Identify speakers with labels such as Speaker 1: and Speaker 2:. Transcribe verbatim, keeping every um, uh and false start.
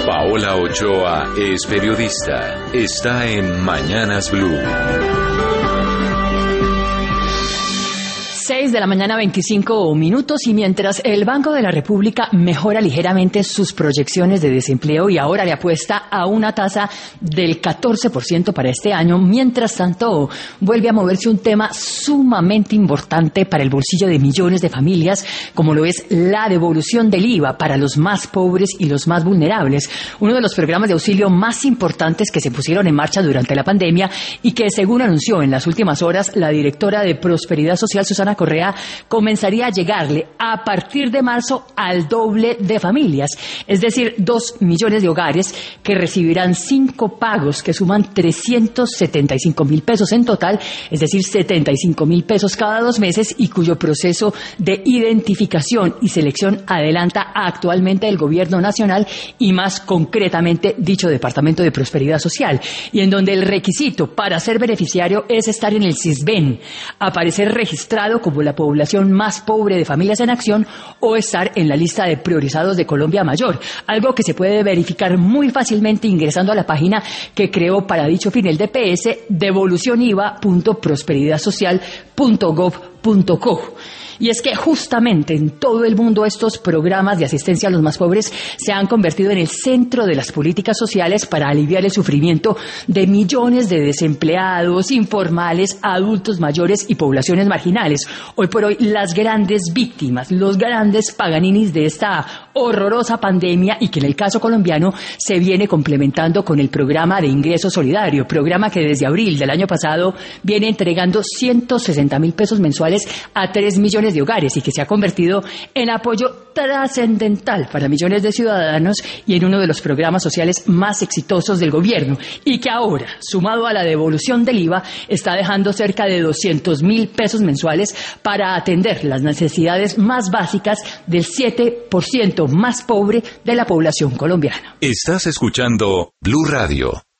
Speaker 1: Paola Ochoa es periodista. Está en Mañanas Blue.
Speaker 2: seis de la mañana, veinticinco minutos, y mientras el Banco de la República mejora ligeramente sus proyecciones de desempleo y ahora le apuesta a una tasa del catorce por ciento para este año, mientras tanto vuelve a moverse un tema sumamente importante para el bolsillo de millones de familias, como lo es la devolución del I V A para los más pobres y los más vulnerables, uno de los programas de auxilio más importantes que se pusieron en marcha durante la pandemia y que, según anunció en las últimas horas la directora de Prosperidad Social, Susana Correa, comenzaría a llegarle a partir de marzo al doble de familias, es decir, dos millones de hogares que recibirán cinco pagos que suman trescientos setenta y cinco mil pesos en total, es decir, setenta y cinco mil pesos cada dos meses, y cuyo proceso de identificación y selección adelanta actualmente el Gobierno Nacional y, más concretamente, dicho Departamento de Prosperidad Social, y en donde el requisito para ser beneficiario es estar en el SISBEN, aparecer registrado como la población más pobre de Familias en Acción o estar en la lista de priorizados de Colombia Mayor, algo que se puede verificar muy fácilmente ingresando a la página que creó para dicho fin el D P S, devolución I V A punto prosperidad social punto gov punto co. Y es que justamente en todo el mundo estos programas de asistencia a los más pobres se han convertido en el centro de las políticas sociales para aliviar el sufrimiento de millones de desempleados, informales, adultos mayores y poblaciones marginales. Hoy por hoy, las grandes víctimas, los grandes paganinis de esta horrorosa pandemia, y que en el caso colombiano se viene complementando con el programa de ingreso solidario, programa que desde abril del año pasado viene entregando ciento sesenta mil pesos mensuales a tres millones de hogares y que se ha convertido en apoyo trascendental para millones de ciudadanos y en uno de los programas sociales más exitosos del gobierno, y que ahora, sumado a la devolución del I V A, está dejando cerca de doscientos mil pesos mensuales para atender las necesidades más básicas del siete por ciento más pobre de la población colombiana.
Speaker 1: Estás escuchando Blue Radio.